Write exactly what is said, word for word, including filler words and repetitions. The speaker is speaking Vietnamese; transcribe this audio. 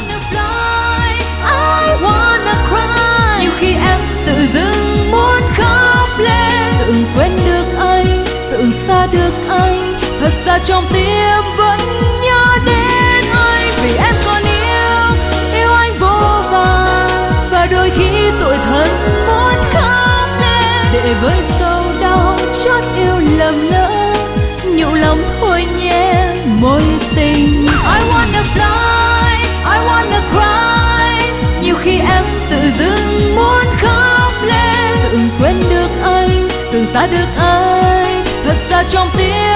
wanna fly, I wanna cry. Nhiều khi em tự dưng muốn khóc lên, tưởng quên được anh, tưởng xa được anh, thật ra trong tim vẫn nhớ đến anh. Vì em còn yêu, yêu anh vô vàn, và đôi khi tủi thân muốn khóc lên, để với sâu đau chót yêu lầm lỡ, nhủ lòng thôi nhé mối tình. I wanna fly, I wanna cry. Nhiều khi em tự dưng muốn khóc lên, tưởng quên được anh, tưởng xa được anh, thật ra trong tim